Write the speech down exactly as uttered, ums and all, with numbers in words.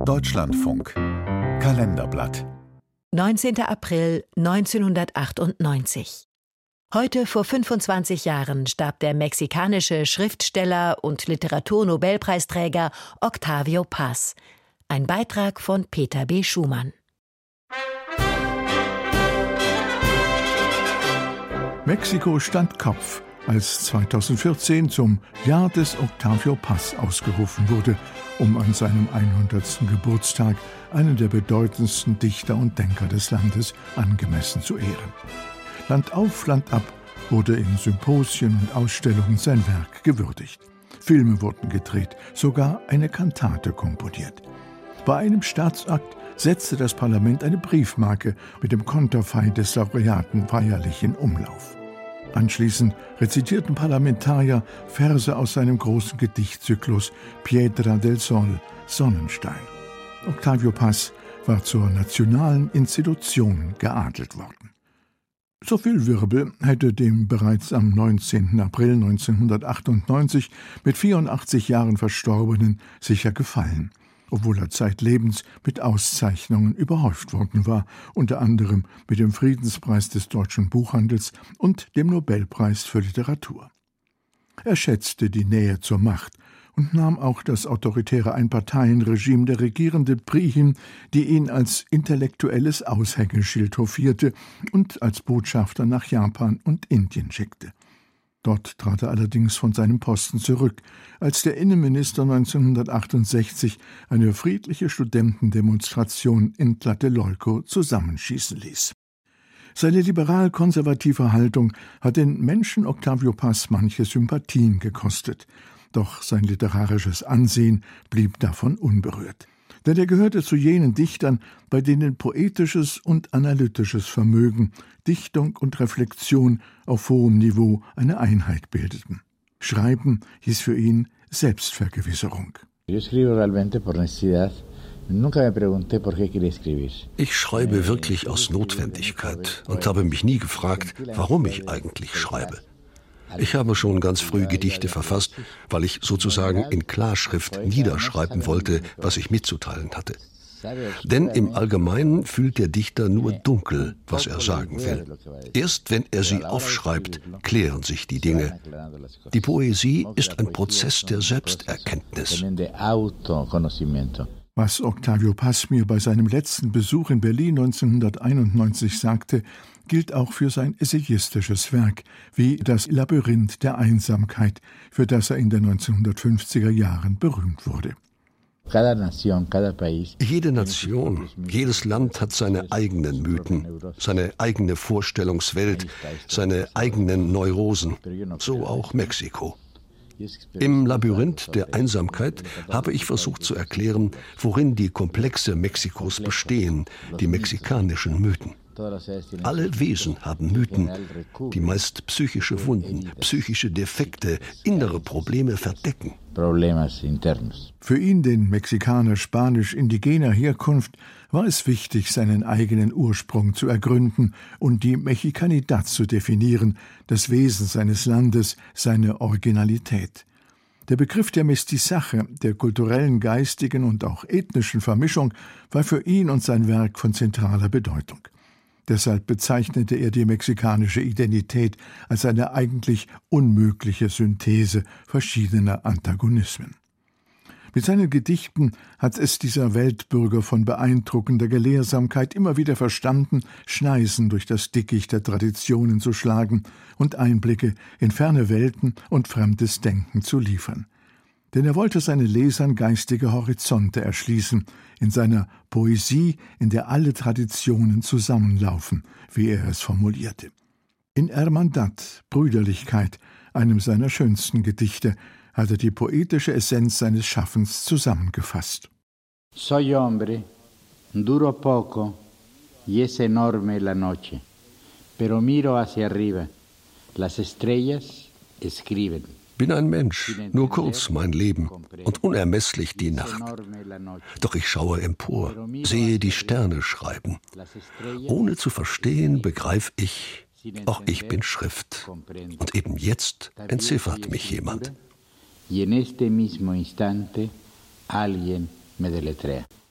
Deutschlandfunk Kalenderblatt neunzehnter April neunzehnhundertachtundneunzig. Heute vor fünfundzwanzig Jahren starb der mexikanische Schriftsteller und Literaturnobelpreisträger Octavio Paz. Ein Beitrag von Peter B. Schumann. Mexiko stand Kopf, als zweitausendvierzehn zum Jahr des Octavio Paz ausgerufen wurde, um an seinem hundertsten Geburtstag einen der bedeutendsten Dichter und Denker des Landes angemessen zu ehren. Land auf, Land ab wurde in Symposien und Ausstellungen sein Werk gewürdigt. Filme wurden gedreht, sogar eine Kantate komponiert. Bei einem Staatsakt setzte das Parlament eine Briefmarke mit dem Konterfei des Laureaten feierlich in Umlauf. Anschließend rezitierten Parlamentarier Verse aus seinem großen Gedichtzyklus Piedra del Sol, Sonnenstein. Octavio Paz war zur nationalen Institution geadelt worden. So viel Wirbel hätte dem bereits am neunzehnten April neunzehnhundertachtundneunzig mit vierundachtzig Jahren Verstorbenen sicher gefallen, obwohl er zeitlebens mit Auszeichnungen überhäuft worden war, unter anderem mit dem Friedenspreis des deutschen Buchhandels und dem Nobelpreis für Literatur. Er schätzte die Nähe zur Macht und nahm auch das autoritäre Einparteienregime der regierenden P R I hin, die ihn als intellektuelles Aushängeschild hofierte und als Botschafter nach Japan und Indien schickte. Dort trat er allerdings von seinem Posten zurück, als der Innenminister neunzehnhundertachtundsechzig eine friedliche Studentendemonstration in Tlatelolco zusammenschießen ließ. Seine liberal-konservative Haltung hat den Menschen Octavio Paz manche Sympathien gekostet, doch sein literarisches Ansehen blieb davon unberührt. Denn er gehörte zu jenen Dichtern, bei denen poetisches und analytisches Vermögen, Dichtung und Reflexion auf hohem Niveau eine Einheit bildeten. Schreiben hieß für ihn Selbstvergewisserung. Ich schreibe wirklich aus Notwendigkeit und habe mich nie gefragt, warum ich eigentlich schreibe. Ich habe schon ganz früh Gedichte verfasst, weil ich sozusagen in Klarschrift niederschreiben wollte, was ich mitzuteilen hatte. Denn im Allgemeinen fühlt der Dichter nur dunkel, was er sagen will. Erst wenn er sie aufschreibt, klären sich die Dinge. Die Poesie ist ein Prozess der Selbsterkenntnis. Was Octavio Paz mir bei seinem letzten Besuch in Berlin neunzehnhunderteinundneunzig sagte, gilt auch für sein essayistisches Werk, wie das Labyrinth der Einsamkeit, für das er in den neunzehnhundertfünfziger Jahren berühmt wurde. Jede Nation, jedes Land hat seine eigenen Mythen, seine eigene Vorstellungswelt, seine eigenen Neurosen, so auch Mexiko. Im Labyrinth der Einsamkeit habe ich versucht zu erklären, worin die Komplexe Mexikos bestehen, die mexikanischen Mythen. Alle Wesen haben Mythen, die meist psychische Wunden, psychische Defekte, innere Probleme verdecken. Für ihn, den Mexikaner spanisch-indigener Herkunft, war es wichtig, seinen eigenen Ursprung zu ergründen und die Mexikanidad zu definieren, das Wesen seines Landes, seine Originalität. Der Begriff der Mestizaje, der kulturellen, geistigen und auch ethnischen Vermischung, war für ihn und sein Werk von zentraler Bedeutung. Deshalb bezeichnete er die mexikanische Identität als eine eigentlich unmögliche Synthese verschiedener Antagonismen. Mit seinen Gedichten hat es dieser Weltbürger von beeindruckender Gelehrsamkeit immer wieder verstanden, Schneisen durch das Dickicht der Traditionen zu schlagen und Einblicke in ferne Welten und fremdes Denken zu liefern. Denn er wollte seinen Lesern geistige Horizonte erschließen, in seiner Poesie, in der alle Traditionen zusammenlaufen, wie er es formulierte. In Hermandad, Brüderlichkeit, einem seiner schönsten Gedichte, hat er die poetische Essenz seines Schaffens zusammengefasst. Soy hombre, duro poco, y es enorme la noche, pero miro hacia arriba, las estrellas escriben. Bin ein Mensch, nur kurz mein Leben und unermesslich die Nacht. Doch ich schaue empor, sehe die Sterne schreiben. Ohne zu verstehen, begreife ich, auch ich bin Schrift. Und eben jetzt entziffert mich jemand. Y en este mismo instante alguien me deletrea.